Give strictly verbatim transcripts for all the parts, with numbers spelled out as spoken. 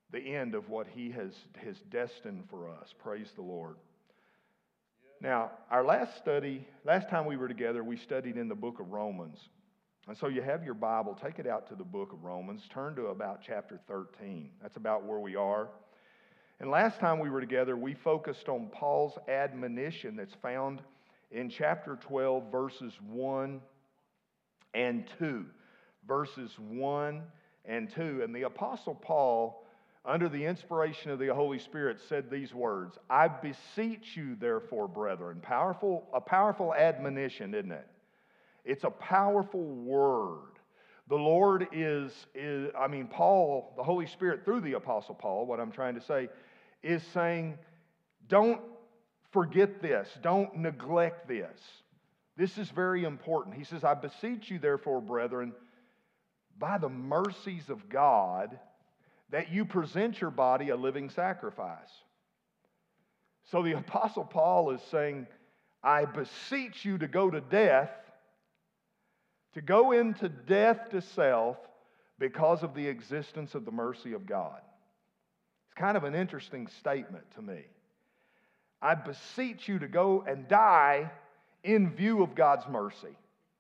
the end of what He has, has destined for us. Praise the Lord. Now, our last study, last time we were together, we studied in the book of Romans. And so you have your Bible, take it out to the book of Romans, turn to about chapter thirteen. That's about where we are. And last time we were together, we focused on Paul's admonition that's found in chapter twelve, verses one and two. Verses one and two. And the Apostle Paul, under the inspiration of the Holy Spirit, said these words, "I beseech you, therefore, brethren." Powerful, a powerful admonition, isn't it? It's a powerful word. The Lord is, is, I mean, Paul, the Holy Spirit, through the Apostle Paul, what I'm trying to say, is saying, don't forget this. Don't neglect this. This is very important. He says, "I beseech you, therefore, brethren, by the mercies of God, that you present your body a living sacrifice." So the Apostle Paul is saying, I beseech you to go to death, to go into death to self because of the existence of the mercy of God. It's kind of an interesting statement to me. I beseech you to go and die in view of God's mercy.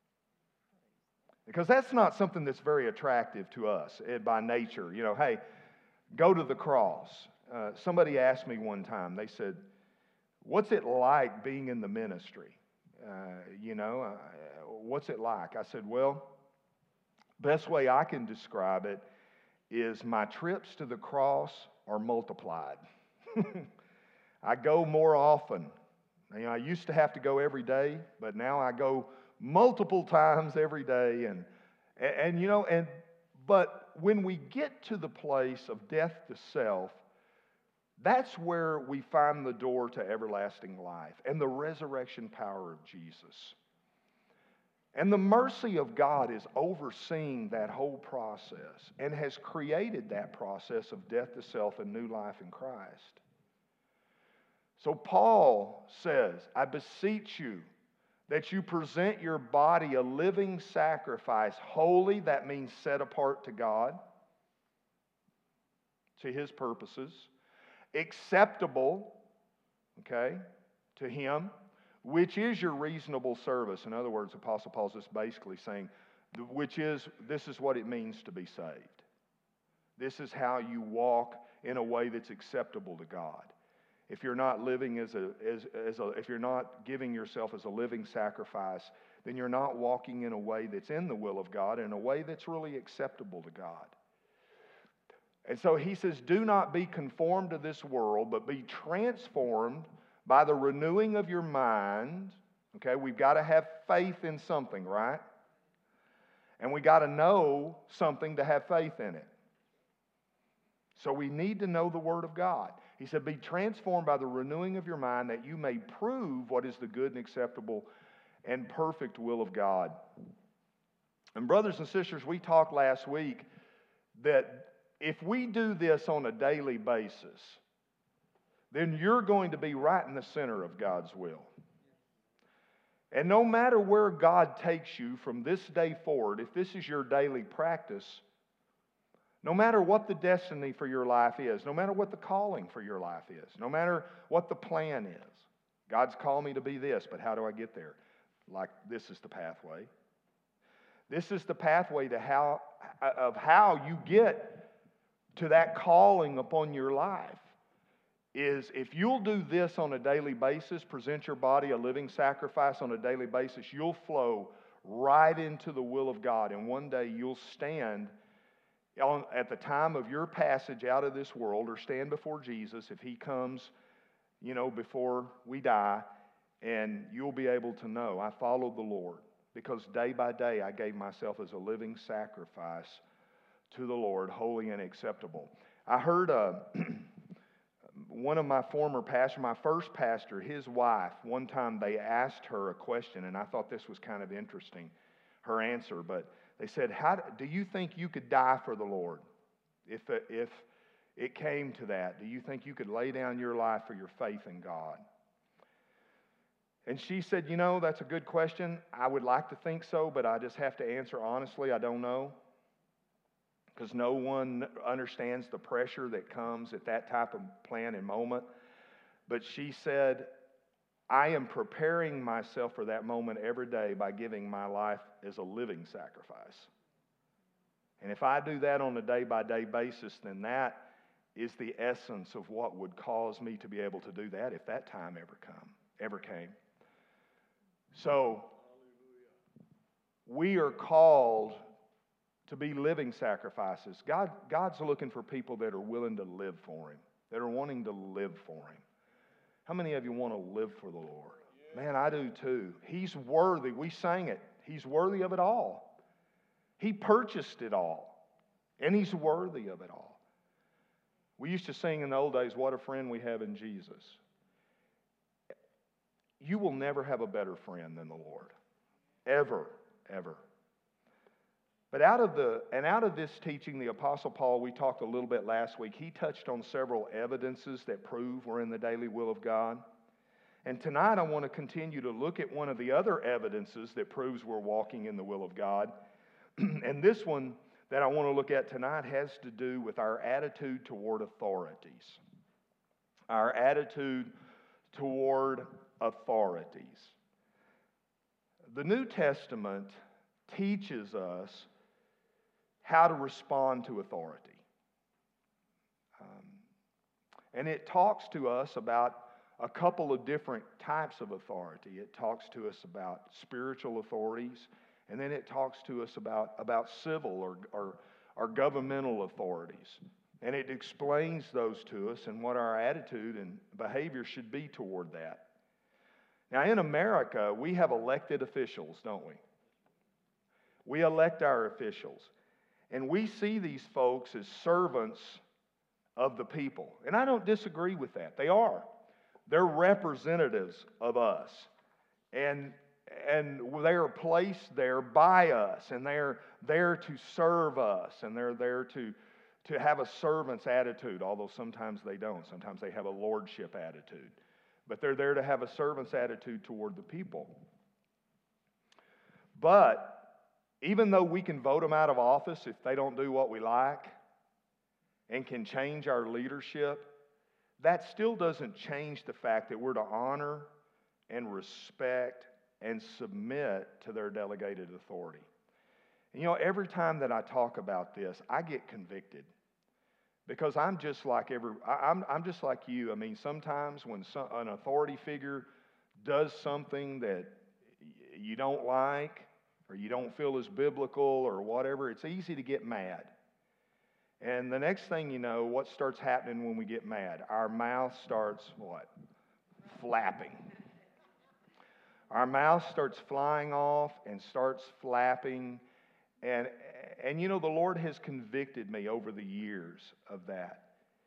Because that's not something that's very attractive to us by nature. You know, hey, go to the cross. Uh, somebody asked me one time, they said, "What's it like being in the ministry? Uh, you know, uh, what's it like?" I said, well, best way I can describe it is my trips to the cross are multiplied. I go more often. You know, I used to have to go every day, but now I go multiple times every day. And, and, and you know, and but when we get to the place of death to self, that's where we find the door to everlasting life and the resurrection power of Jesus. And the mercy of God is overseeing that whole process and has created that process of death to self and new life in Christ. So Paul says, I beseech you that you present your body a living sacrifice, holy, that means set apart to God, to His purposes, acceptable, okay, to Him, which is your reasonable service. In other words, Apostle Paul's just basically saying, which is, this is what it means to be saved. This is how you walk in a way that's acceptable to God. If you're not living as a, as, as a, if you're not giving yourself as a living sacrifice, then you're not walking in a way that's in the will of God, in a way that's really acceptable to God. And so he says, do not be conformed to this world, but be transformed by the renewing of your mind. Okay, we've got to have faith in something, right? And we got to know something to have faith in it. So we need to know the Word of God. He said, be transformed by the renewing of your mind that you may prove what is the good and acceptable and perfect will of God. And brothers and sisters, we talked last week that if we do this on a daily basis, then you're going to be right in the center of God's will. And no matter where God takes you from this day forward, if this is your daily practice, no matter what the destiny for your life is, no matter what the calling for your life is, no matter what the plan is, God's called me to be this, but how do I get there? Like, this is the pathway. This is the pathway to how, of how you get to that calling upon your life. Is if you'll do this on a daily basis, present your body a living sacrifice on a daily basis, you'll flow right into the will of God. And one day you'll stand on, at the time of your passage out of this world, or stand before Jesus if He comes, you know, before we die, and you'll be able to know, I followed the Lord, because day by day I gave myself as a living sacrifice to the Lord, holy and acceptable. I heard uh, one of my former pastors, my first pastor, his wife, one time they asked her a question, and I thought this was kind of interesting, her answer, but they said, "How do you think you could die for the Lord if, if it came to that? Do you think you could lay down your life for your faith in God?" And she said, you know, that's a good question. I would like to think so, but I just have to answer honestly, I don't know. because no one understands the pressure that comes at that type of plan and moment. But she said, I am preparing myself for that moment every day by giving my life as a living sacrifice. And if I do that on a day-by-day basis, then that is the essence of what would cause me to be able to do that if that time ever come, ever came. So, we are called to be living sacrifices. God, God's looking for people that are willing to live for Him, that are wanting to live for Him. How many of you want to live for the Lord? Man, I do too. He's worthy. We sang it. He's worthy of it all. He purchased it all, and He's worthy of it all. We used to sing in the old days, what a friend we have in Jesus. You will never have a better friend than the Lord. Ever, ever. But out of the, and out of this teaching, the Apostle Paul, we talked a little bit last week, he touched on several evidences that prove we're in the daily will of God. And tonight I want to continue to look at one of the other evidences that proves we're walking in the will of God. And this one that I want to look at tonight has to do with our attitude toward authorities. Our attitude toward authorities. The New Testament teaches us how to respond to authority. Um, and it talks to us about a couple of different types of authority. It talks to us about spiritual authorities, and then it talks to us about, about civil or, or, or governmental authorities. And it explains those to us and what our attitude and behavior should be toward that. Now, in America, we have elected officials, don't we? We elect our officials. And we see these folks as servants of the people. And I don't disagree with that. They are. They're representatives of us. And, and they are placed there by us. And they're there to serve us. And they're there to, to have a servant's attitude, although sometimes they don't. Sometimes they have a lordship attitude. But they're there to have a servant's attitude toward the people. But even though we can vote them out of office if they don't do what we like and can change our leadership, that still doesn't change the fact that we're to honor and respect and submit to their delegated authority. And you know, every time that I talk about this, I get convicted. Because I'm just like every, I'm, I'm just like you. I mean, sometimes when some, an authority figure does something that you don't like, or you don't feel is biblical, or whatever, it's easy to get mad. And the next thing you know, what starts happening when we get mad? Our mouth starts what? Flapping. Our mouth starts flying off and starts flapping. And, and you know, the Lord has convicted me over the years of that,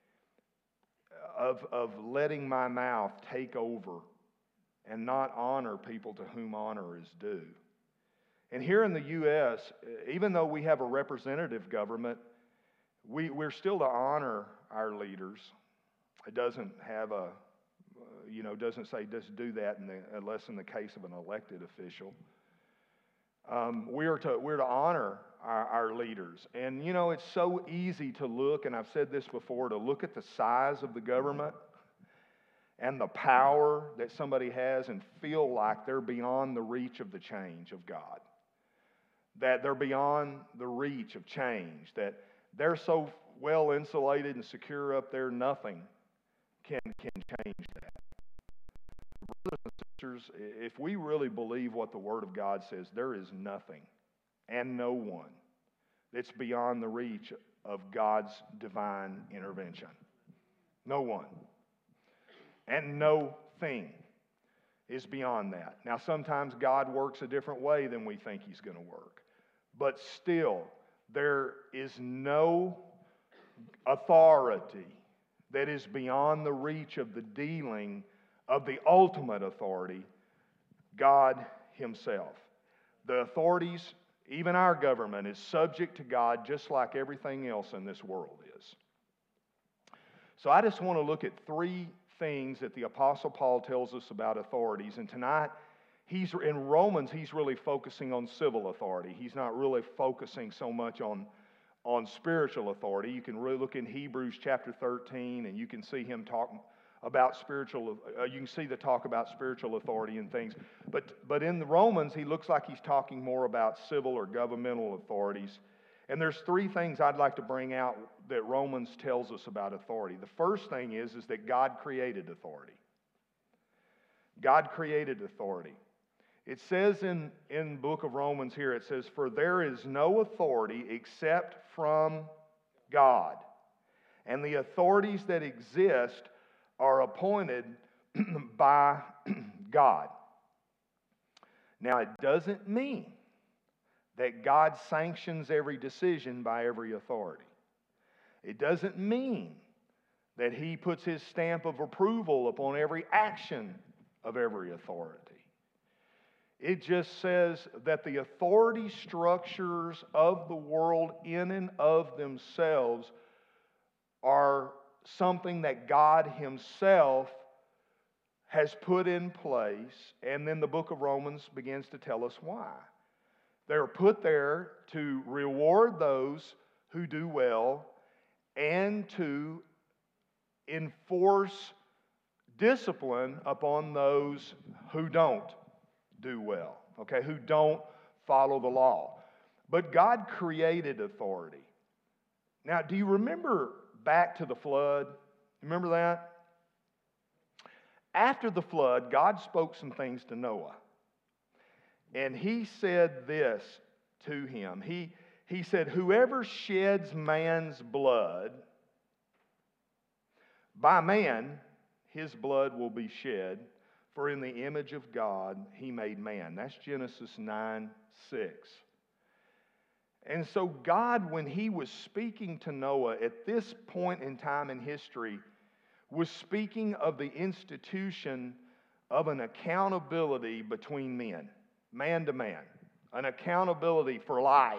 of, of letting my mouth take over and not honor people to whom honor is due. And here in the U S, even though we have a representative government, we, we're still to honor our leaders. It doesn't have a, you know, doesn't say just do that in the, unless in the case of an elected official. Um, we are to, we're to honor our, our leaders. And, you know, it's so easy to look, and I've said this before, to look at the size of the government and the power that somebody has and feel like they're beyond the reach of the change of God. That they're beyond the reach of change, that they're so well insulated and secure up there, nothing can, can change that. Brothers and sisters, if we really believe what the Word of God says, there is nothing and no one that's beyond the reach of God's divine intervention. No one. And no thing is beyond that. Now, sometimes God works a different way than we think He's going to work. But still, there is no authority that is beyond the reach of the dealing of the ultimate authority, God Himself. The authorities, even our government, is subject to God just like everything else in this world is. So I just want to look at three things that the Apostle Paul tells us about authorities. And tonight, he's in Romans, he's really focusing on civil authority. He's not really focusing so much on, on spiritual authority. You can really look in Hebrews chapter thirteen, and you can see him talk about spiritual, uh, you can see the talk about spiritual authority and things. But, but in the Romans, he looks like he's talking more about civil or governmental authorities. And there's three things I'd like to bring out that Romans tells us about authority. The first thing is, is that God created authority. God created authority. It says in, in the book of Romans here, it says, "For there is no authority except from God, and the authorities that exist are appointed by God." Now, it doesn't mean that God sanctions every decision by every authority. It doesn't mean that He puts His stamp of approval upon every action of every authority. It just says that the authority structures of the world in and of themselves are something that God Himself has put in place, and then the book of Romans begins to tell us why. They're put there to reward those who do well and to enforce discipline upon those who don't do well, okay, who don't follow the law. But God created authority. Now, do you remember back to the flood? Remember that? After the flood, God spoke some things to Noah. And He said this to him. He, he said, "Whoever sheds man's blood, by man his blood will be shed, for in the image of God He made man." That's Genesis nine six. And so God, when He was speaking to Noah at this point in time in history, was speaking of the institution of an accountability between men, man to man, an accountability for life.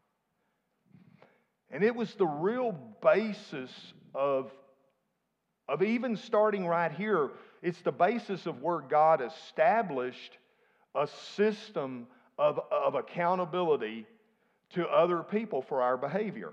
And it was the real basis of, of even starting right here, it's the basis of where God established a system of, of accountability to other people for our behavior.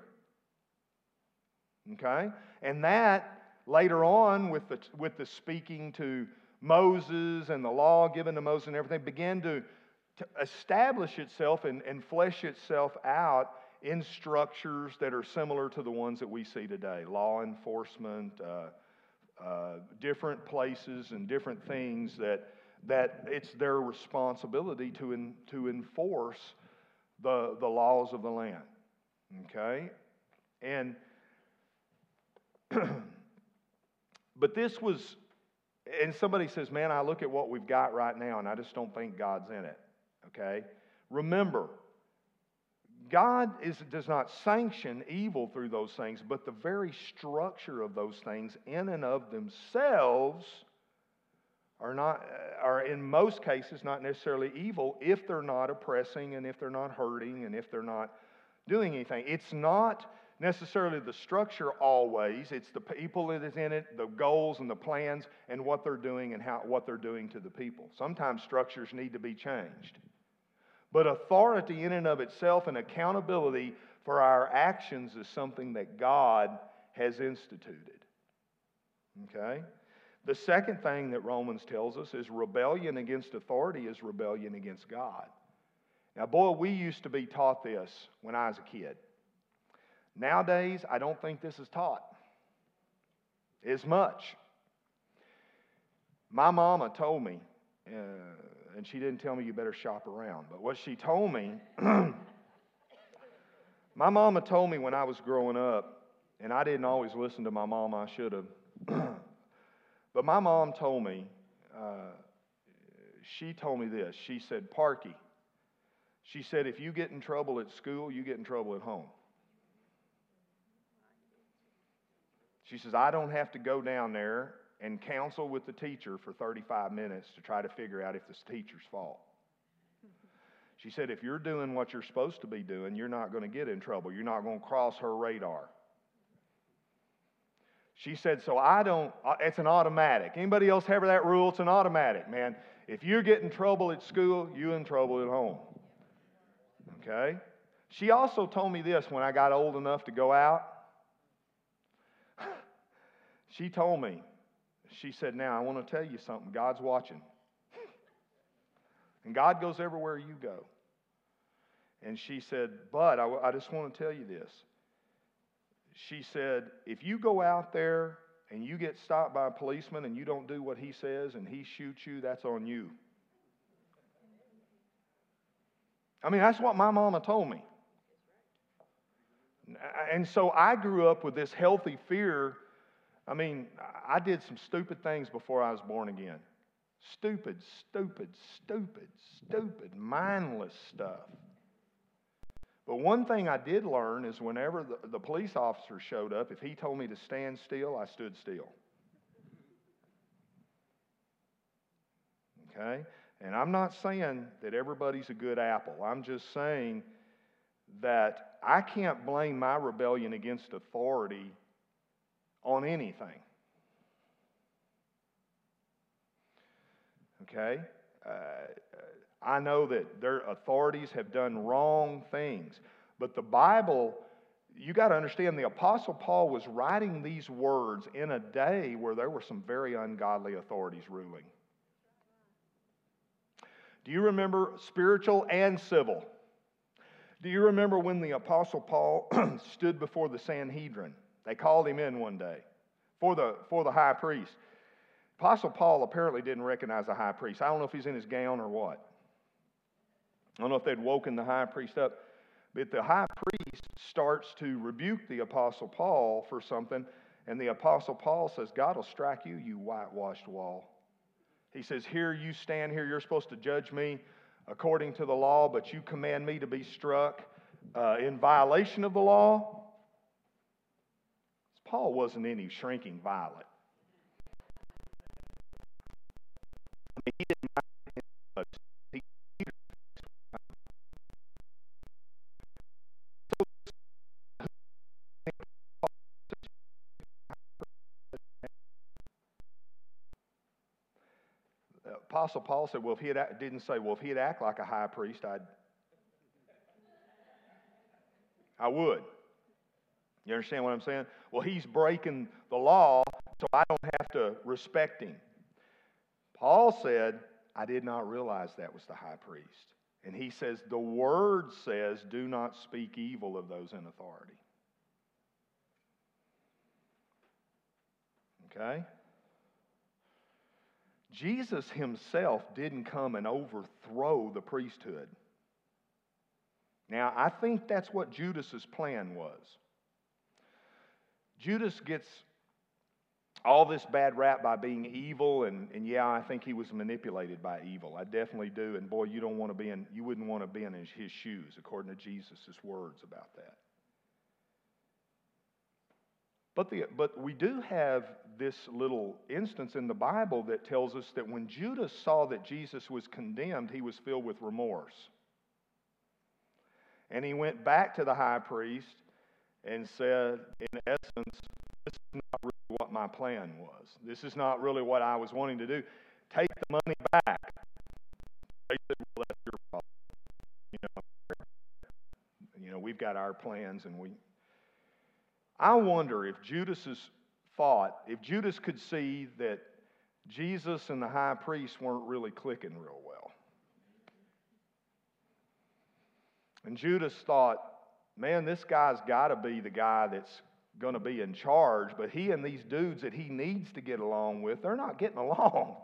Okay? And that, later on, with the, with the speaking to Moses and the law given to Moses and everything, began to, to establish itself and, and flesh itself out in structures that are similar to the ones that we see today. Law enforcement, uh, uh, different places and different things that, that it's their responsibility to, in, to enforce the, the laws of the land. Okay? And but this was, and somebody says, "Man, I look at what we've got right now and I just don't think God's in it." Okay? Remember, God is, does not sanction evil through those things, but the very structure of those things in and of themselves are not, are in most cases not necessarily evil if they're not oppressing and if they're not hurting and if they're not doing anything. It's not necessarily the structure always. It's the people that is in it, the goals and the plans, and what they're doing and how what they're doing to the people. Sometimes structures need to be changed. But authority in and of itself and accountability for our actions is something that God has instituted. Okay? The second thing that Romans tells us is rebellion against authority is rebellion against God. Now, boy, we used to be taught this when I was a kid. Nowadays, I don't think this is taught as much. My mama told me, uh, and she didn't tell me you better shop around, but what she told me, my mama told me when I was growing up, and I didn't always listen to my mom, I should have, but my mom told me, uh, she told me this, she said, "Parky," she said, "if you get in trouble at school, you get in trouble at home." She says, "I don't have to go down there and counsel with the teacher for thirty-five minutes to try to figure out if it's the teacher's fault." She said, "If you're doing what you're supposed to be doing, you're not going to get in trouble. You're not going to cross her radar." She said, "So I don't, it's an automatic. Anybody else have that rule? It's an automatic, man. If you get in trouble at school, you're in trouble at home." Okay? She also told me this when I got old enough to go out. She told me, she said, now I want to tell you something. God's watching. And God goes everywhere you go. And she said, but I, I just want to tell you this. She said, if you go out there and you get stopped by a policeman and you don't do what he says and he shoots you, that's on you. I mean, that's what my mama told me. And so I grew up with this healthy fear. I mean, I did some stupid things before I was born again. Stupid, stupid, stupid, stupid, mindless stuff. But one thing I did learn is whenever the, the police officer showed up, if he told me to stand still, I stood still. Okay? And I'm not saying that everybody's a good apple. I'm just saying that I can't blame my rebellion against authority on anything. Okay? Uh, I know that their authorities have done wrong things. But the Bible, you got to understand, the Apostle Paul was writing these words in a day where there were some very ungodly authorities ruling. Do you remember spiritual and civil? Do you remember when the Apostle Paul stood before the Sanhedrin? They called him in one day for the, for the high priest. Apostle Paul apparently didn't recognize the high priest. I don't know if he's in his gown or what. I don't know if they'd woken the high priest up. But the high priest starts to rebuke the Apostle Paul for something. And the Apostle Paul says, God will strike you, you whitewashed wall. He says, here you stand here. You're supposed to judge me according to the law, but you command me to be struck uh, in violation of the law. Paul wasn't any shrinking violet. I mean, he didn't mind. He, he, Apostle Paul said, well, if he had, didn't say, well, if he'd act like a high priest, I'd, I would. You understand what I'm saying? Well, he's breaking the law, so I don't have to respect him. Paul said, I did not realize that was the high priest. And he says, the word says, do not speak evil of those in authority. Okay? Jesus himself didn't come and overthrow the priesthood. Now, I think that's what Judas's plan was. Judas gets all this bad rap by being evil, and, and yeah, I think he was manipulated by evil. I definitely do. And boy, you don't want to be in, you wouldn't want to be in his, his shoes, according to Jesus' words about that. But the but we do have this little instance in the Bible that tells us that when Judas saw that Jesus was condemned, he was filled with remorse. And he went back to the high priest and said, in essence, this is not really what my plan was. This is not really what I was wanting to do. Take the money back. They said, well, that's your problem. You know, you know, we've got our plans, and we... I wonder if Judas's thought, if Judas could see that Jesus and the high priest weren't really clicking real well. And Judas thought, man, this guy's got to be the guy that's going to be in charge, but he and these dudes that he needs to get along with, they're not getting along.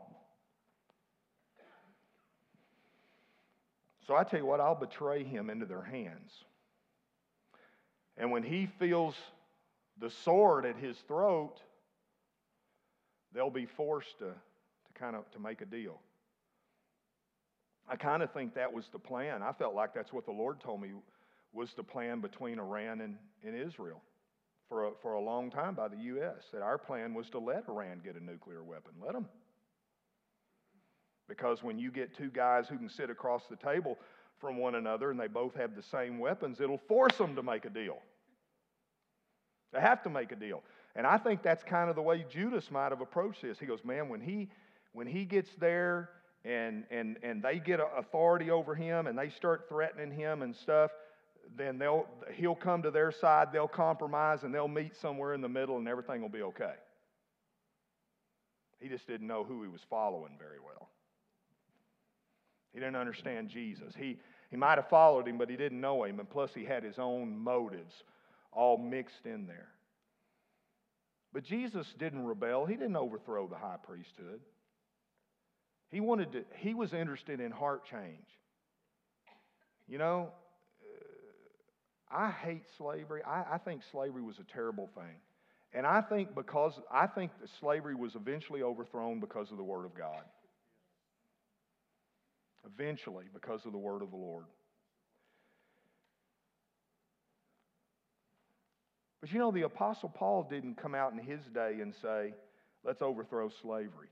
So I tell you what, I'll betray him into their hands. And when he feels the sword at his throat, they'll be forced to, to kind of to make a deal. I kind of think that was the plan. I felt like that's what the Lord told me was the plan between Iran and, and Israel for a, for a long time by the U S That our plan was to let Iran get a nuclear weapon. Let them. Because when you get two guys who can sit across the table from one another and they both have the same weapons, it'll force them to make a deal. They have to make a deal. And I think that's kind of the way Judas might have approached this. He goes, man, when he when he gets there and and and they get authority over him and they start threatening him and stuff, then they'll, he'll come to their side, they'll compromise, and they'll meet somewhere in the middle, and everything will be okay. He just didn't know who he was following very well. He didn't understand Jesus. He, he might have followed him, but he didn't know him, and plus he had his own motives all mixed in there. But Jesus didn't rebel. He didn't overthrow the high priesthood. He wanted to, he was interested in heart change. You know, I hate slavery. I, I think slavery was a terrible thing. And I think because I think that slavery was eventually overthrown because of the Word of God. Eventually, because of the Word of the Lord. But you know, the Apostle Paul didn't come out in his day and say, let's overthrow slavery.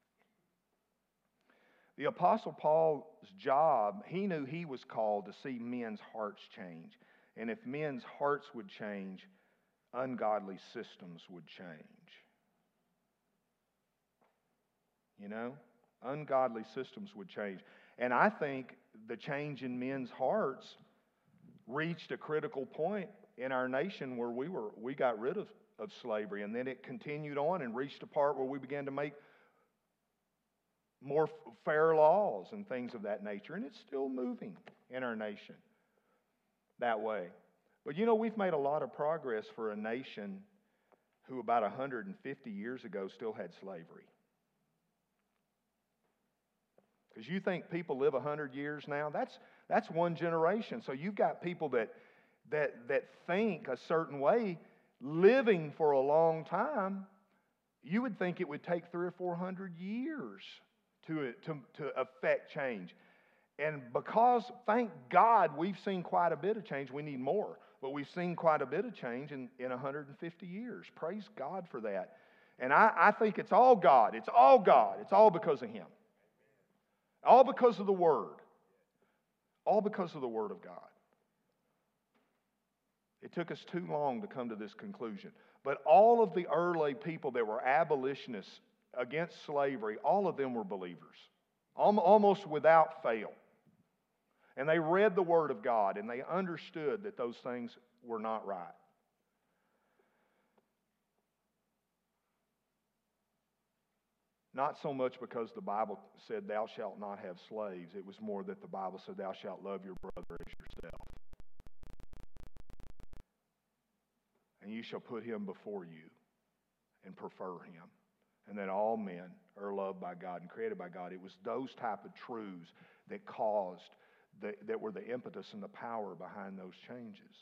The Apostle Paul's job, he knew he was called to see men's hearts change. And if men's hearts would change, ungodly systems would change. You know? Ungodly systems would change. And I think the change in men's hearts reached a critical point in our nation where we were we got rid of, of slavery. And then it continued on and reached a part where we began to make more fair laws and things of that nature. And it's still moving in our nation that way. But you know, we've made a lot of progress for a nation who about one hundred fifty years ago still had slavery. Because you think people live one hundred years now? That's, that's one generation. So you've got people that, that, that think a certain way, living for a long time. You would think it would take three or four hundred years to, to, to affect change. And because, thank God, we've seen quite a bit of change. We need more. But we've seen quite a bit of change in, in one hundred fifty years. Praise God for that. And I, I think it's all God. It's all God. It's all because of Him. All because of the Word. All because of the Word of God. It took us too long to come to this conclusion. But all of the early people that were abolitionists against slavery, all of them were believers. Almost without fail. And they read the Word of God and they understood that those things were not right. Not so much because the Bible said thou shalt not have slaves. It was more that the Bible said thou shalt love your brother as yourself. And you shall put him before you and prefer him. And that all men are loved by God and created by God. It was those type of truths that caused, the, that were the impetus and the power behind those changes.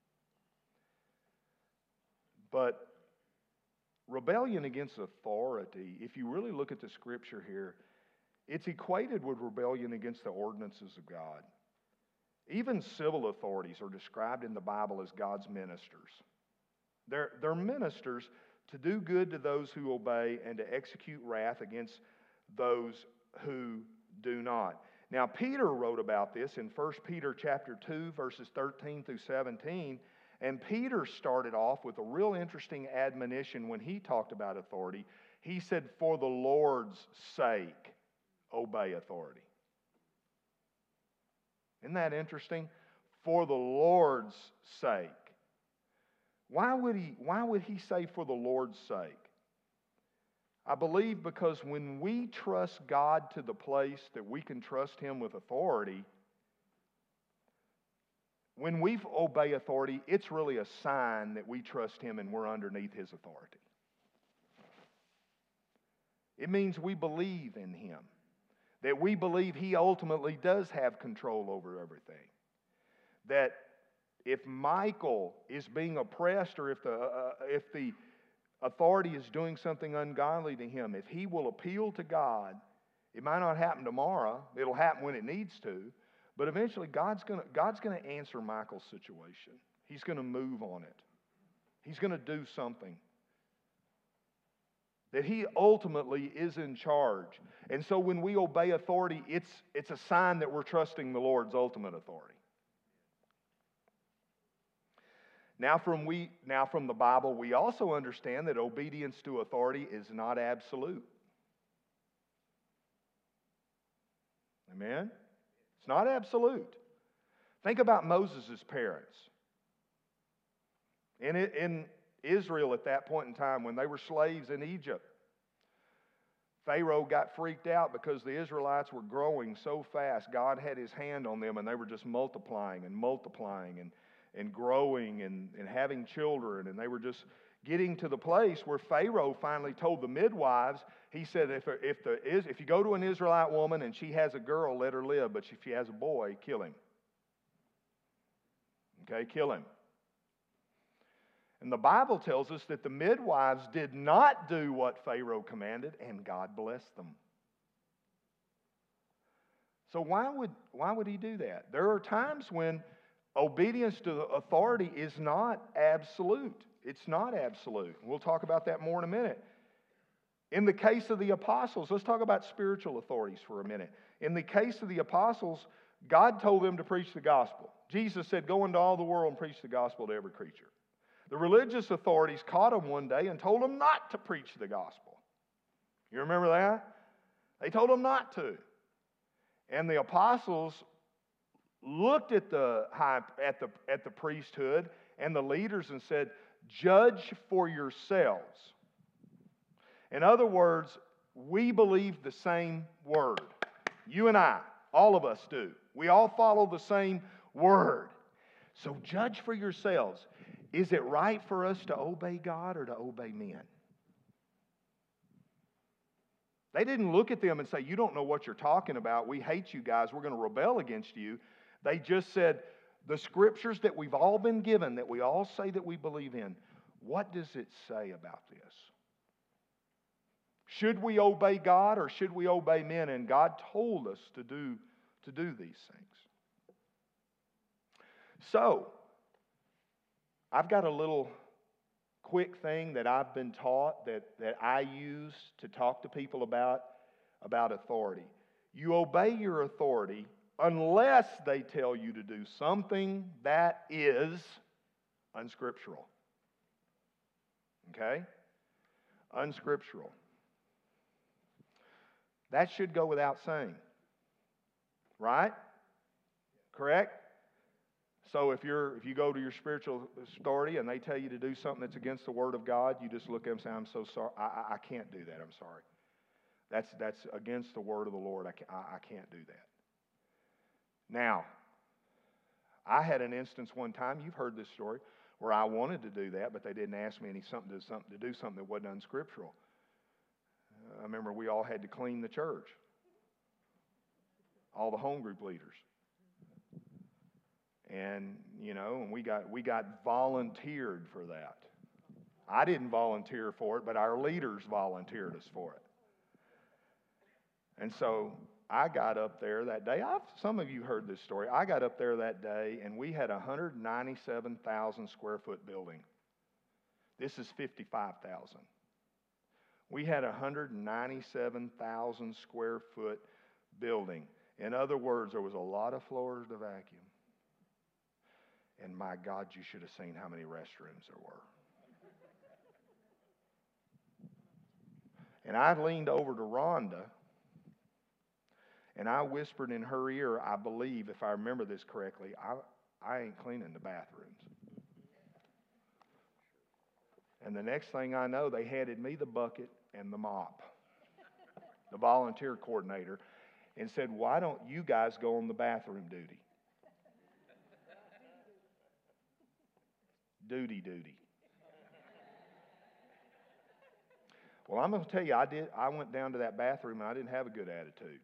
But rebellion against authority, if you really look at the Scripture here, it's equated with rebellion against the ordinances of God. Even civil authorities are described in the Bible as God's ministers. They're, they're ministers to do good to those who obey and to execute wrath against those who do not. Now, Peter wrote about this in First Peter chapter two, verses thirteen through seventeen. And Peter started off with a real interesting admonition when he talked about authority. He said, for the Lord's sake, obey authority. Isn't that interesting? For the Lord's sake. Why would he, why would he say for the Lord's sake? I believe because when we trust God to the place that we can trust Him with authority, when we obey authority, it's really a sign that we trust Him and we're underneath His authority. It means we believe in Him. That we believe He ultimately does have control over everything. That if Michael is being oppressed or if the, uh, if the authority is doing something ungodly to him, if he will appeal to God, it might not happen tomorrow. It'll happen when it needs to. But eventually, God's going to God's going to answer Michael's situation. He's going to move on it. He's going to do something. That He ultimately is in charge. And so when we obey authority, it's, it's a sign that we're trusting the Lord's ultimate authority. Now from, we, now from the Bible, we also understand that obedience to authority is not absolute. Amen? It's not absolute. Think about Moses' parents. In, in Israel at that point in time, when they were slaves in Egypt, Pharaoh got freaked out because the Israelites were growing so fast. God had his hand on them, and they were just multiplying and multiplying and, and growing and, and having children. And they were just getting to the place where Pharaoh finally told the midwives, he said, if, if, the, if you go to an Israelite woman and she has a girl, let her live. But if she has a boy, kill him. Okay, kill him. And the Bible tells us that the midwives did not do what Pharaoh commanded, and God blessed them. So why would, why would he do that? There are times when obedience to authority is not absolute. It's not absolute. We'll talk about that more in a minute. In the case of the apostles, let's talk about spiritual authorities for a minute. In the case of the apostles, God told them to preach the gospel. Jesus said, go into all the world and preach the gospel to every creature. The religious authorities caught them one day and told them not to preach the gospel. You remember that? They told them not to. And the apostles looked at the high, at the at the priesthood and the leaders and said, "Judge for yourselves." In other words, we believe the same word. You and I, all of us do. We all follow the same word. So judge for yourselves. Is it right for us to obey God or to obey men? They didn't look at them and say, you don't know what you're talking about. We hate you guys. We're going to rebel against you. They just said, the scriptures that we've all been given, that we all say that we believe in, what does it say about this? Should we obey God or should we obey men? And God told us to do, to do these things. So, I've got a little quick thing that I've been taught that, that I use to talk to people about, about authority. You obey your authority unless they tell you to do something that is unscriptural. Okay? Unscriptural. That should go without saying. Right? Correct? So if you're if you go to your spiritual authority and they tell you to do something that's against the Word of God, you just look at them and say, I'm so sorry. I, I, I can't do that. I'm sorry. That's, that's against the Word of the Lord. I, can, I, I can't do that. Now, I had an instance one time, you've heard this story, where I wanted to do that, but they didn't ask me any something to, something to do something that wasn't unscriptural. I remember we all had to clean the church. All the home group leaders. And, you know, and we got we got volunteered for that. I didn't volunteer for it, but our leaders volunteered us for it. And so I got up there that day. I've, some of you heard this story. I got up there that day, and we had a one hundred ninety-seven thousand square foot building. This is fifty-five thousand. We had a one hundred ninety-seven thousand square foot building. In other words, there was a lot of floors to vacuum. And my God, you should have seen how many restrooms there were. And I leaned over to Rhonda, and I whispered in her ear, I believe, if I remember this correctly, I, I ain't cleaning the bathrooms. And the next thing I know, they handed me the bucket and the mop, the volunteer coordinator, and said, why don't you guys go on the bathroom duty? Duty, duty. Well, I'm going to tell you, I did. I went down to that bathroom and I didn't have a good attitude.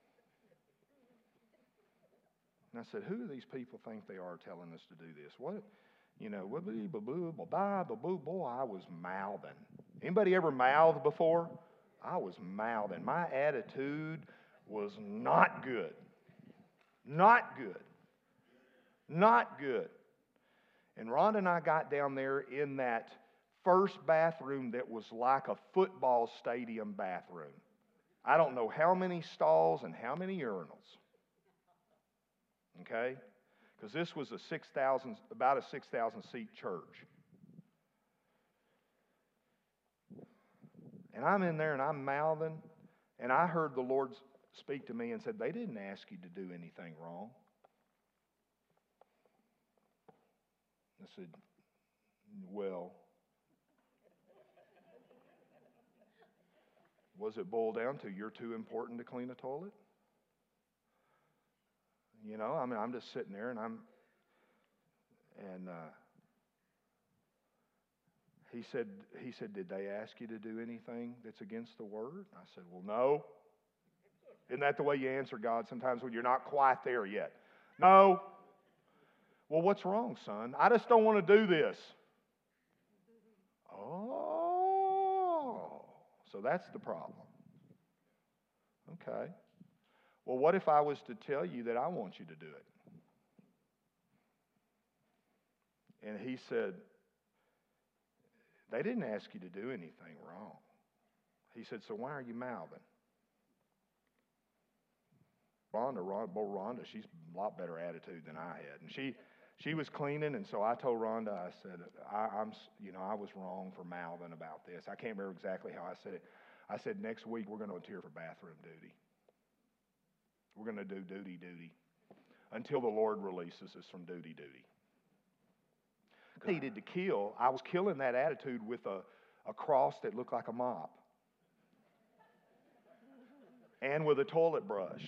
And I said, "Who do these people think they are telling us to do this? What, you know, boo boo boo boo boo boy." I was mouthing. Anybody ever mouthed before? I was mouthing. My attitude was not good. Not good. Not good. And Rhonda and I got down there in that first bathroom that was like a football stadium bathroom. I don't know how many stalls and how many urinals. Okay? Because this was a six thousand, about a six thousand seat church. And I'm in there and I'm mouthing, and I heard the Lord speak to me and said, they didn't ask you to do anything wrong. I said, well, was it boiled down to you're too important to clean a toilet? You know, I mean, I'm just sitting there and I'm, and uh, he said, he said, did they ask you to do anything that's against the word? I said, well, no. Isn't that the way you answer God sometimes when you're not quite there yet? No. Well, what's wrong, son? I just don't want to do this. Oh, so that's the problem. Okay. Well, what if I was to tell you that I want you to do it? And he said, they didn't ask you to do anything wrong. He said, so why are you mouthing? Rhonda, Rhonda, Rhonda, she's a lot better attitude than I had. And she, she was cleaning, and so I told Rhonda, I said, I, I'm, you know, I was wrong for mouthing about this. I can't remember exactly how I said it. I said, next week we're going to volunteer for bathroom duty. We're going to do duty duty until the Lord releases us from duty duty. I needed to kill. I was killing that attitude with a, a cross that looked like a mop and with a toilet brush.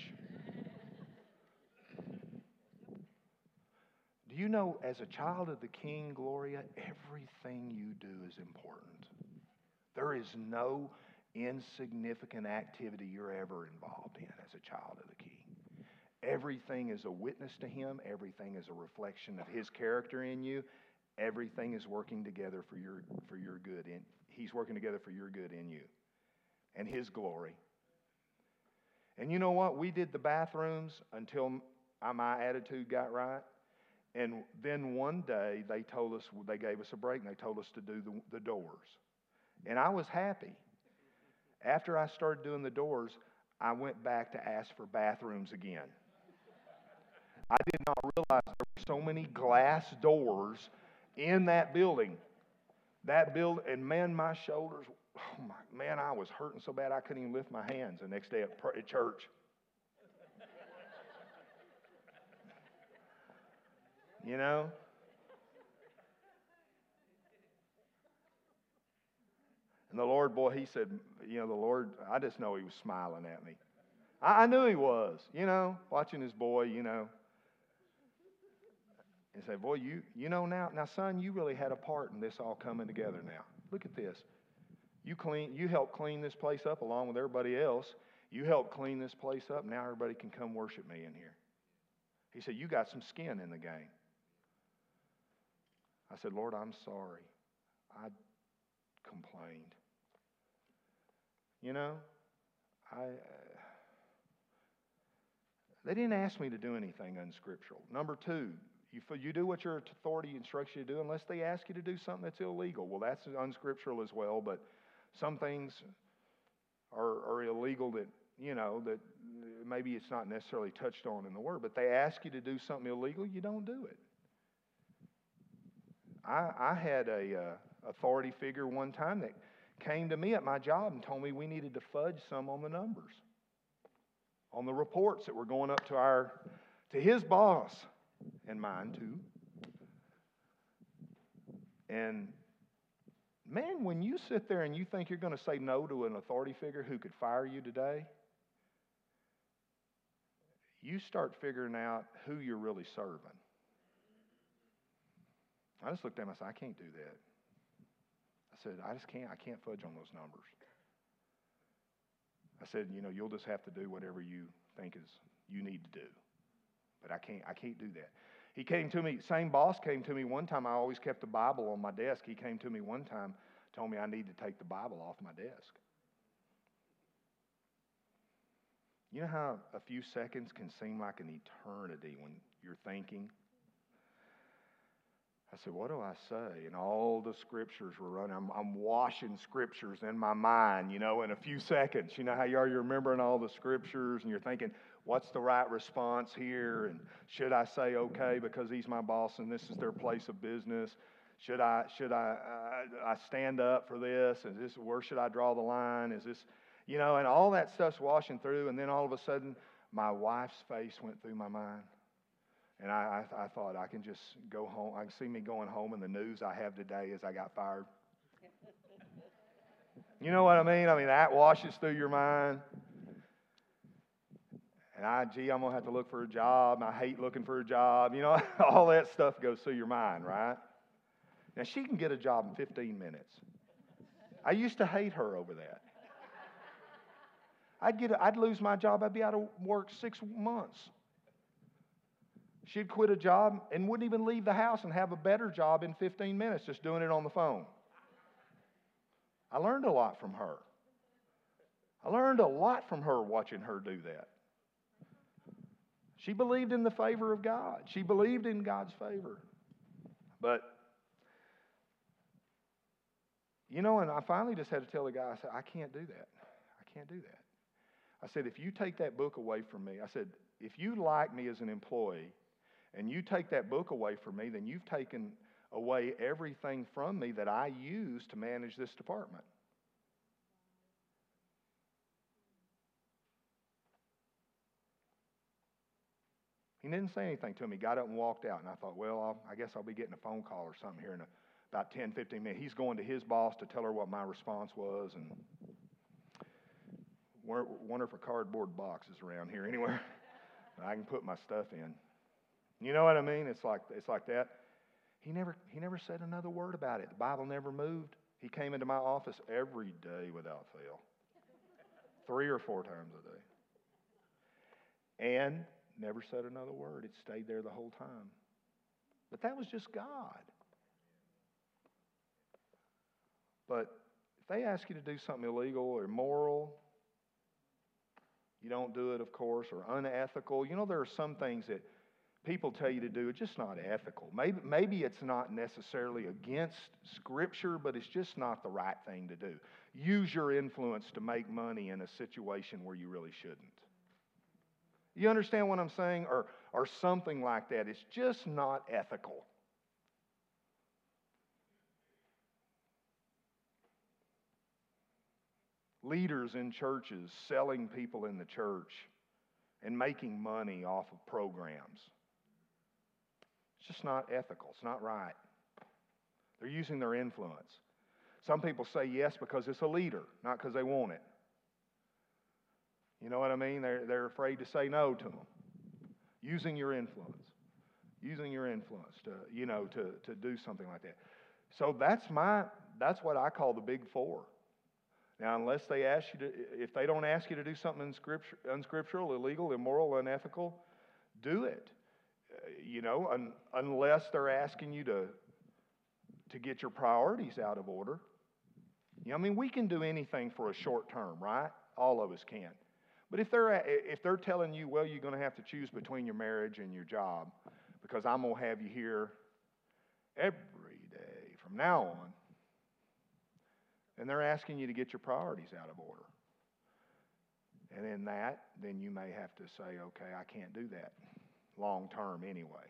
Do you know, as a child of the King, Gloria, everything you do is important. There is no insignificant activity you're ever involved in as a child of the King. Everything is a witness to Him. Everything is a reflection of His character in you. Everything is working together for your for your good. In, he's working together for your good in you and His glory. And you know what? We did the bathrooms until my attitude got right. And then one day they told us, they gave us a break and they told us to do the, the doors. And I was happy. After I started doing the doors, I went back to ask for bathrooms again. I did not realize there were so many glass doors in that building. That build, and man, my shoulders, oh my, man, I was hurting so bad I couldn't even lift my hands the next day at, at church. You know? And the Lord, boy, He said, you know, the Lord, I just know He was smiling at me. I, I knew He was, you know, watching His boy, you know. And say, boy, you you know now, now, son, you really had a part in this all coming together now. Look at this. You clean, you helped clean this place up along with everybody else. You helped clean this place up. Now everybody can come worship me in here. He said, you got some skin in the game. I said, Lord, I'm sorry. I complained. You know, I. Uh, they didn't ask me to do anything unscriptural. Number two, you, you do what your authority instructs you to do unless they ask you to do something that's illegal. Well, that's unscriptural as well, but some things are, are illegal that, you know, that maybe it's not necessarily touched on in the Word, but they ask you to do something illegal, you don't do it. I, I had a uh, authority figure one time that came to me at my job and told me we needed to fudge some on the numbers, on the reports that were going up to our, to his boss and mine too. And man, when you sit there and you think you're going to say no to an authority figure who could fire you today, you start figuring out who you're really serving. I just looked at him and I said, I can't do that. I said, I just can't. I can't fudge on those numbers. I said, you know, you'll just have to do whatever you think is you need to do. But I can't, I can't do that. He came to me, same boss came to me one time. I always kept the Bible on my desk. He came to me one time, told me I need to take the Bible off my desk. You know how a few seconds can seem like an eternity when you're thinking? I said, what do I say? And all the scriptures were running. I'm, I'm washing scriptures in my mind, you know, in a few seconds. You know how you are, you're remembering all the scriptures and you're thinking, what's the right response here? And should I say okay because he's my boss and this is their place of business? Should I should I uh, I stand up for this? Is this where should I draw the line? Is this, you know, and all that stuff's washing through, and then all of a sudden my wife's face went through my mind. And I, I, I thought, I can just go home. I can see me going home, and the news I have today is I got fired. You know what I mean? I mean, that washes through your mind. And I, gee, I'm going to have to look for a job. I hate looking for a job. You know, all that stuff goes through your mind, right? Now, she can get a job in fifteen minutes. I used to hate her over that. I'd, get, I'd lose my job. I'd be out of work six months. She'd quit a job and wouldn't even leave the house and have a better job in fifteen minutes, just doing it on the phone. I learned a lot from her. I learned a lot from her watching her do that. She believed in the favor of God. She believed in God's favor. But, you know, and I finally just had to tell the guy, I said, I can't do that. I can't do that. I said, if you take that book away from me, I said, if you like me as an employee and you take that book away from me, then you've taken away everything from me that I use to manage this department. He didn't say anything to me. Got up and walked out. And I thought, well, I'll, I guess I'll be getting a phone call or something here in a, about ten, fifteen minutes. He's going to his boss to tell her what my response was. And wonder if a cardboard box is around here anywhere I can put my stuff in. You know what I mean? It's like it's like that. He never he never said another word about it. The Bible never moved. He came into my office every day without fail, three or four times a day, and never said another word. It stayed there the whole time. But that was just God. But if they ask you to do something illegal or immoral, you don't do it, of course, or unethical. You know, there are some things that people tell you to do, it's just not ethical. Maybe, maybe it's not necessarily against Scripture, but it's just not the right thing to do. Use your influence to make money in a situation where you really shouldn't. You understand what I'm saying? Or, or something like that. It's just not ethical. Leaders in churches selling people in the church and making money off of programs. It's just not ethical. It's not right. They're using their influence. Some people say yes because it's a leader, not because they want it. You know what I mean? They're, they're afraid to say no to them. Using your influence. Using your influence to, you know, to, to do something like that. So that's my, that's what I call the big four. Now, unless they ask you to, if they don't ask you to do something unscriptural, illegal, immoral, unethical, do it. Uh, you know, un, unless they're asking you to, to get your priorities out of order. You know, I mean, we can do anything for a short term, right? All of us can. But if they're if they're telling you, well, you're going to have to choose between your marriage and your job, because I'm going to have you here every day from now on, and they're asking you to get your priorities out of order. And in that, then you may have to say, okay, I can't do that long term anyway.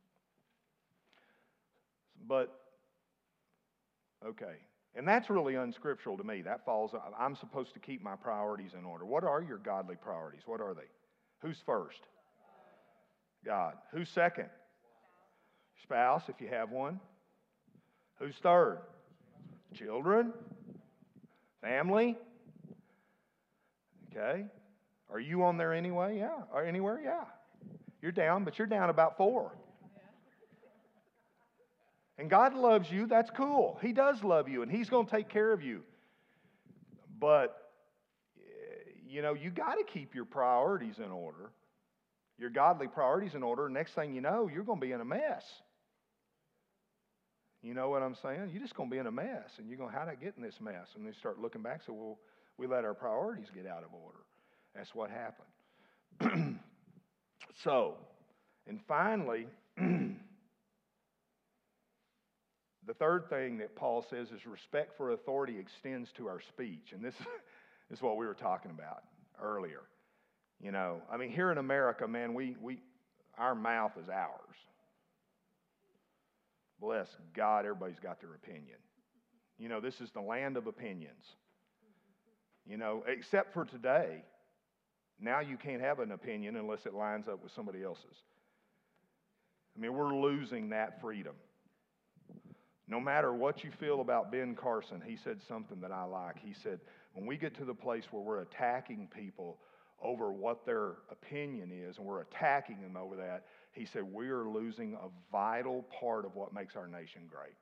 But, okay. And that's really unscriptural to me. That falls, I'm supposed to keep my priorities in order. What are your godly priorities? What are they? Who's first? God. Who's second? Spouse, if you have one. Who's third? Children? Family? Okay. Are you on there anyway? Yeah. Or anywhere? Yeah. You're down, but you're down about four. And God loves you. That's cool. He does love you, and He's going to take care of you. But, you know, you got to keep your priorities in order, your godly priorities in order. Next thing you know, you're going to be in a mess. You know what I'm saying? You're just going to be in a mess, and you're going, how did I get in this mess? And then start looking back, so well, we let our priorities get out of order. That's what happened. So, and finally, the third thing that Paul says is respect for authority extends to our speech. And this is what we were talking about earlier. You know, I mean, here in America, man, we, we our mouth is ours. Bless God, everybody's got their opinion. You know, this is the land of opinions. You know, except for today. Now you can't have an opinion unless it lines up with somebody else's. I mean, we're losing that freedom. No matter what you feel about Ben Carson, he said something that I like. He said, when we get to the place where we're attacking people over what their opinion is, and we're attacking them over that, he said, we are losing a vital part of what makes our nation great.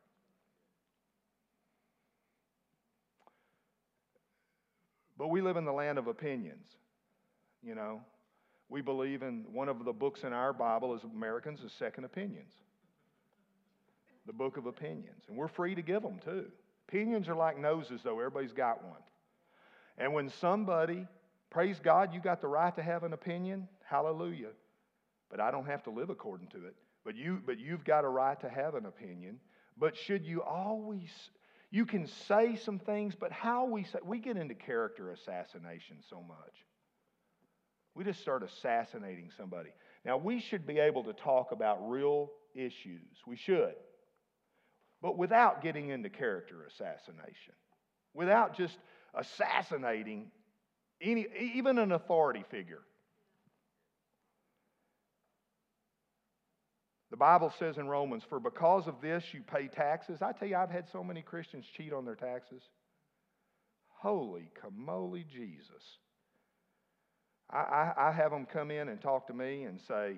But we live in the land of opinions, you know. We believe in, one of the books in our Bible as Americans is Second Opinions. The book of opinions. And we're free to give them too. Opinions are like noses though, everybody's got one. And when somebody, praise God, you got the right to have an opinion, hallelujah. But I don't have to live according to it. But, you, but you've got a right to have an opinion. But should you always, you can say some things, but how we say, we get into character assassination so much. We just start assassinating somebody. Now, we should be able to talk about real issues. We should. But without getting into character assassination. Without just assassinating any, even an authority figure. The Bible says in Romans, for because of this you pay taxes. I tell you, I've had so many Christians cheat on their taxes. Holy camoli Jesus. I, I, I have them come in and talk to me and say,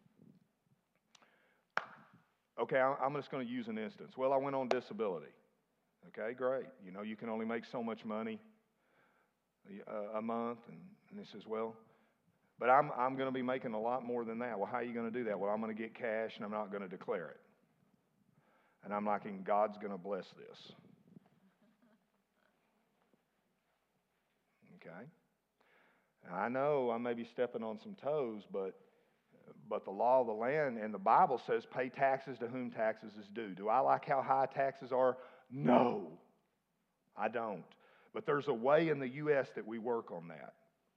okay, I'm just going to use an instance. Well, I went on disability. Okay, great. You know, you can only make so much money a, a month. And, and he says, well, but I'm, I'm going to be making a lot more than that. Well, how are you going to do that? Well, I'm going to get cash and I'm not going to declare it. And I'm like, and God's going to bless this. Okay. I know I may be stepping on some toes, but but the law of the land and the Bible says pay taxes to whom taxes is due. Do I like how high taxes are? No, I don't. But there's a way in the U S that we work on that.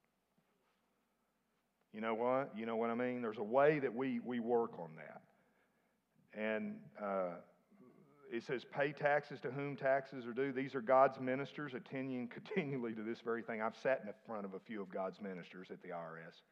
You know what? You know what I mean? There's a way that we, we work on that. And uh, it says pay taxes to whom taxes are due. These are God's ministers attending continually to this very thing. I've sat in front of a few of God's ministers at the I R S.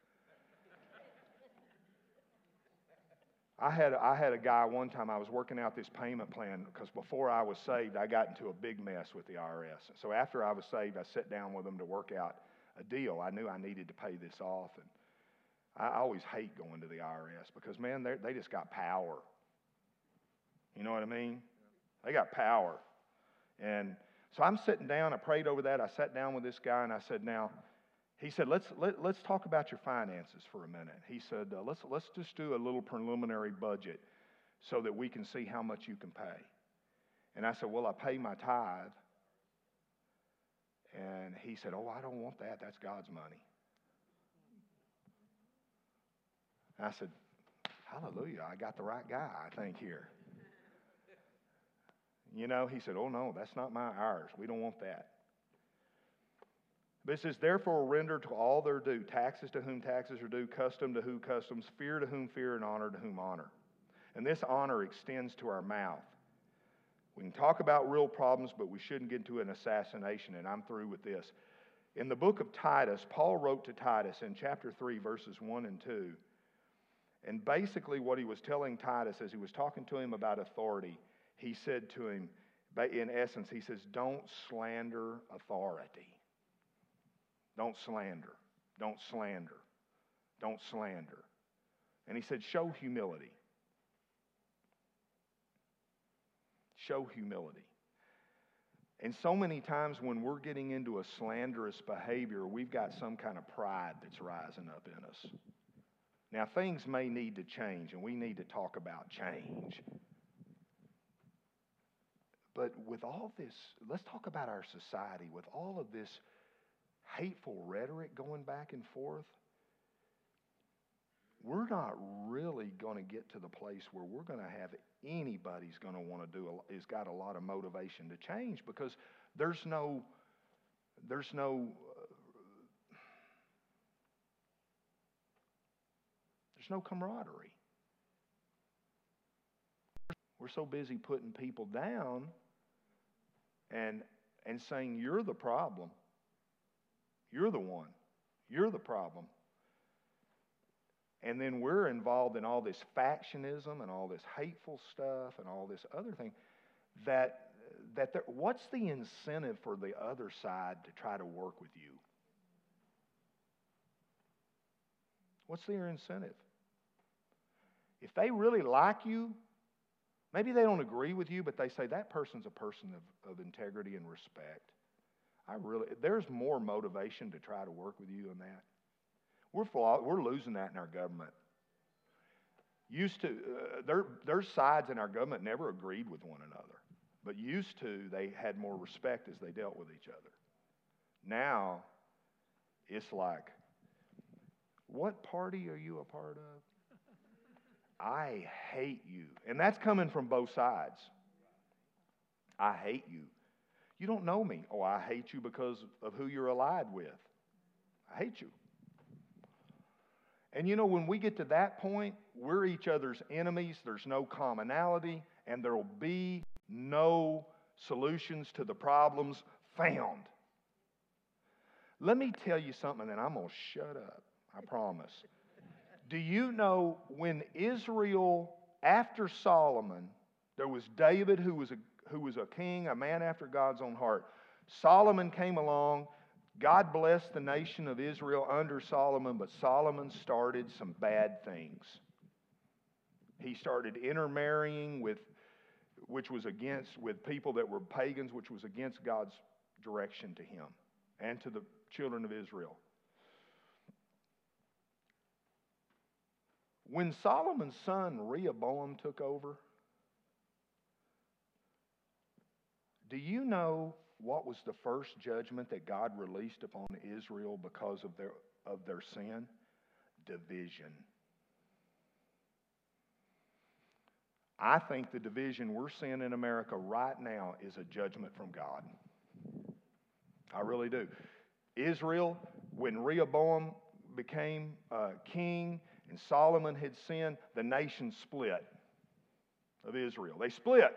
I had, I had a guy one time, I was working out this payment plan because before I was saved, I got into a big mess with the I R S. So after I was saved, I sat down with them to work out a deal. I knew I needed to pay this off. And I always hate going to the I R S because, man, they just got power. You know what I mean? They got power. And so I'm sitting down, I prayed over that. I sat down with this guy and I said, now, he said, let's, let, let's talk about your finances for a minute. He said, uh, let's, let's just do a little preliminary budget so that we can see how much you can pay. And I said, well, I pay my tithe. And he said, oh, I don't want that. That's God's money. And I said, hallelujah, I got the right guy, I think, here. You know, he said, oh, no, that's not my ours. We don't want that. But it says, therefore render to all their due, taxes to whom taxes are due, custom to whom customs, fear to whom fear, and honor to whom honor. And this honor extends to our mouth. We can talk about real problems, but we shouldn't get into an assassination, and I'm through with this. In the book of Titus, Paul wrote to Titus in chapter three, verses one and two, and basically what he was telling Titus as he was talking to him about authority, he said to him, in essence, he says, don't slander authority. Don't slander. Don't slander. Don't slander. And he said, show humility. Show humility. And so many times when we're getting into a slanderous behavior, we've got some kind of pride that's rising up in us. Now, things may need to change, and we need to talk about change. But with all this, let's talk about our society. With all of this hateful rhetoric going back and forth, we're not really going to get to the place where we're going to have anybody's going to want to do, a, has got a lot of motivation to change, because there's no, there's no, uh, there's no camaraderie. We're so busy putting people down and and saying, you're the problem. You're the one. You're the problem. And then we're involved in all this factionism and all this hateful stuff and all this other thing. That, that there, what's the incentive for the other side to try to work with you? What's their incentive? If they really like you, maybe they don't agree with you, but they say that person's a person of, of integrity and respect. I really, there's more motivation to try to work with you than that. We're flaw, we're losing that in our government. Used to, uh, there, there's sides in our government never agreed with one another, but used to, they had more respect as they dealt with each other. Now, it's like, what party are you a part of? I hate you. And that's coming from both sides. I hate you. You don't know me. Oh, I hate you because of who you're allied with. I hate you. And you know, when we get to that point, we're each other's enemies. There's no commonality, and there will be no solutions to the problems found. Let me tell you something, and I'm going to shut up. I promise. Do you know when Israel, after Solomon, there was David who was a, who was a king, a man after God's own heart. Solomon came along. God blessed the nation of Israel under Solomon, but Solomon started some bad things. He started intermarrying with, which was against, with people that were pagans, which was against God's direction to him and to the children of Israel. When Solomon's son Rehoboam took over, do you know what was the first judgment that God released upon Israel because of their, of their sin? Division. I think the division we're seeing in America right now is a judgment from God. I really do. Israel, when Rehoboam became uh, king and Solomon had sinned, the nation split of Israel. They split.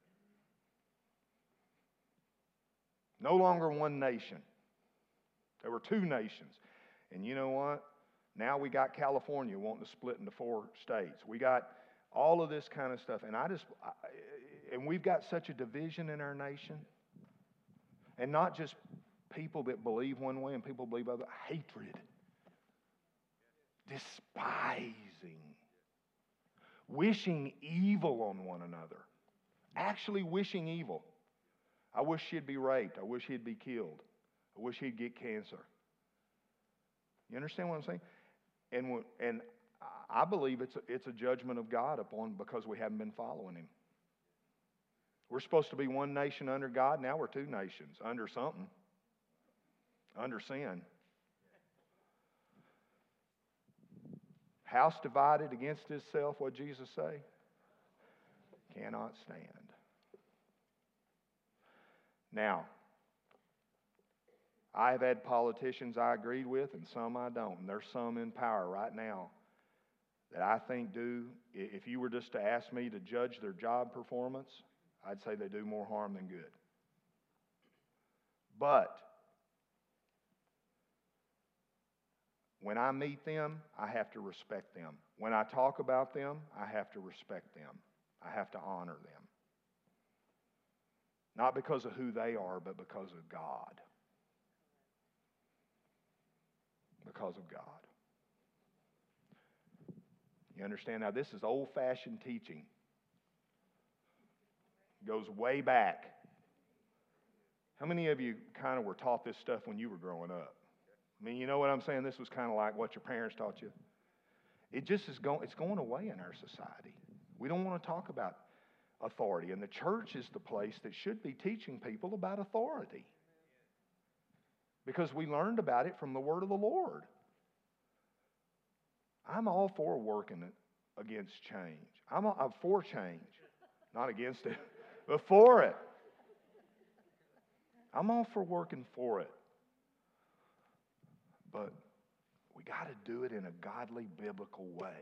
No longer one nation. There were two nations. And you know what? Now we got California wanting to split into four states. We got all of this kind of stuff. And I just, I, and we've got such a division in our nation. And not just people that believe one way and people believe other. Hatred. Despising. Wishing evil on one another. Actually wishing evil. I wish she'd be raped. I wish he'd be killed. I wish he'd get cancer. You understand what I'm saying? And when, and I believe it's a, it's a judgment of God upon because we haven't been following Him. We're supposed to be one nation under God. Now we're two nations under something, under sin. House divided against itself. What did Jesus say? Cannot stand. Now, I have had politicians I agreed with and some I don't. And there's some in power right now that I think do, if you were just to ask me to judge their job performance, I'd say they do more harm than good. But when I meet them, I have to respect them. When I talk about them, I have to respect them. I have to honor them. Not because of who they are, but because of God. Because of God. You understand? Now, this is old-fashioned teaching. It goes way back. How many of you kind of were taught this stuff when you were growing up? I mean, you know what I'm saying? This was kind of like what your parents taught you. It just is going, it's going away in our society. We don't want to talk about authority. And the church is the place that should be teaching people about authority. Because we learned about it from the word of the Lord. I'm all for working against change. I'm, all, I'm for change. Not against it, but for it. I'm all for working for it. But we got to do it in a godly, biblical way.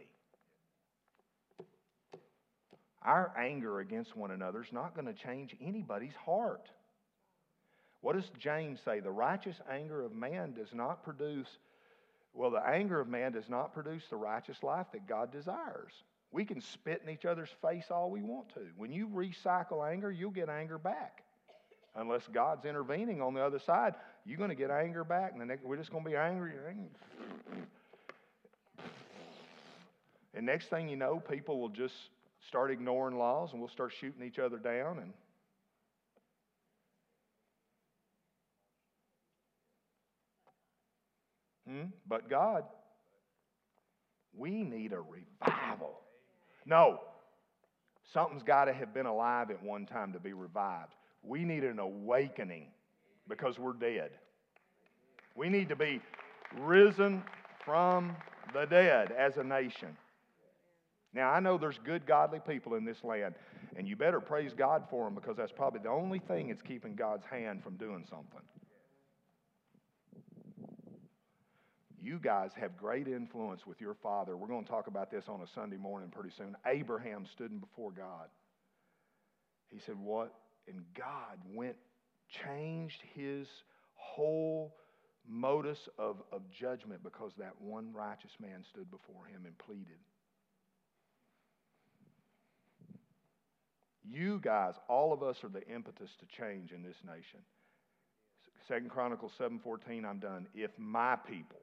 Our anger against one another is not going to change anybody's heart. What does James say? The righteous anger of man does not produce, Well, the anger of man does not produce the righteous life that God desires. We can spit in each other's face all we want to. When you recycle anger, you'll get anger back. Unless God's intervening on the other side, you're going to get anger back. And the next, we're just going to be angry. And next thing you know, people will just start ignoring laws and we'll start shooting each other down. And hmm? But God, we need a revival. No, something's got to have been alive at one time to be revived. We need an awakening because we're dead. We need to be risen from the dead as a nation. Now, I know there's good, godly people in this land, and you better praise God for them because that's probably the only thing that's keeping God's hand from doing something. You guys have great influence with your father. We're going to talk about this on a Sunday morning pretty soon. Abraham stood before God. He said, what? And God went, changed his whole modus of, of judgment because that one righteous man stood before him and pleaded. You guys, all of us are the impetus to change in this nation. Second Chronicles seven fourteen, I'm done. If my people,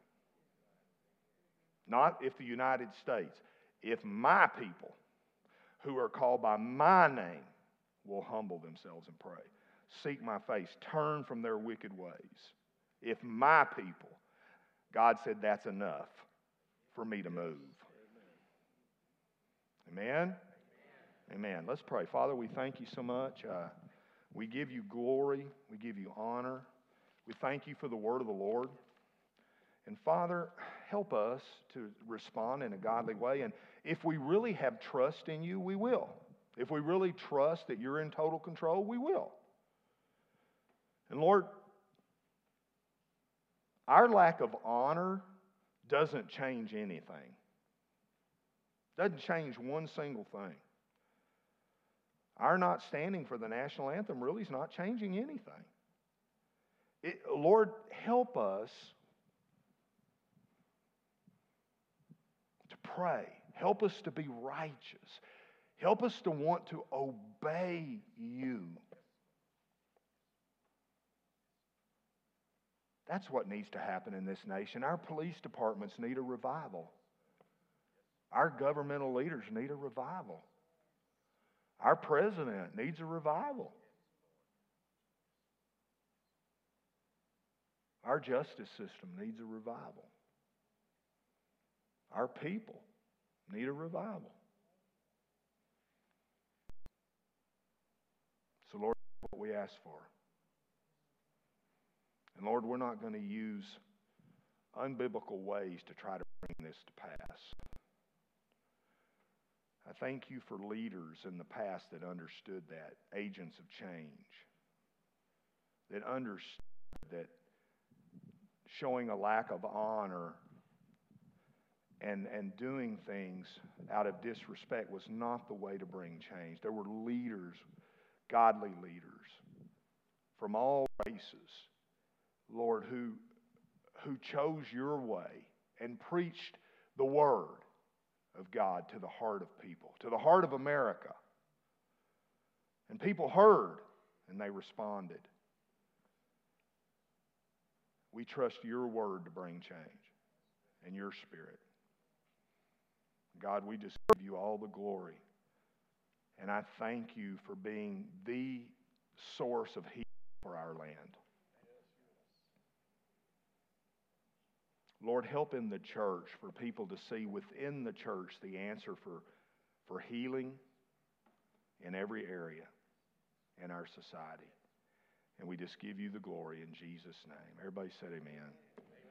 not if the United States, if my people who are called by my name will humble themselves and pray, seek my face, turn from their wicked ways. If my people, God said that's enough for me to move. Amen? Amen. Let's pray. Father, we thank you so much. Uh, we give you glory. We give you honor. We thank you for the word of the Lord. And Father, help us to respond in a godly way. And if we really have trust in you, we will. If we really trust that you're in total control, we will. And Lord, our lack of honor doesn't change anything. Doesn't change one single thing. Our not standing for the national anthem really is not changing anything. It, Lord, help us to pray. Help us to be righteous. Help us to want to obey you. That's what needs to happen in this nation. Our police departments need a revival. Our governmental leaders need a revival. Our president needs a revival. Our justice system needs a revival. Our people need a revival. So, Lord, that's what we ask for. And, Lord, we're not going to use unbiblical ways to try to bring this to pass. I thank you for leaders in the past that understood that, agents of change, that understood that showing a lack of honor and, and doing things out of disrespect was not the way to bring change. There were leaders, godly leaders, from all races, Lord, who, who chose your way and preached the word of God to the heart of people, to the heart of America. And people heard and they responded. We trust your word to bring change and your spirit. God, we just give you all the glory. And I thank you for being the source of healing for our land. Lord, help in the church for people to see within the church the answer for, for healing in every area in our society. And we just give you the glory in Jesus' name. Everybody said amen.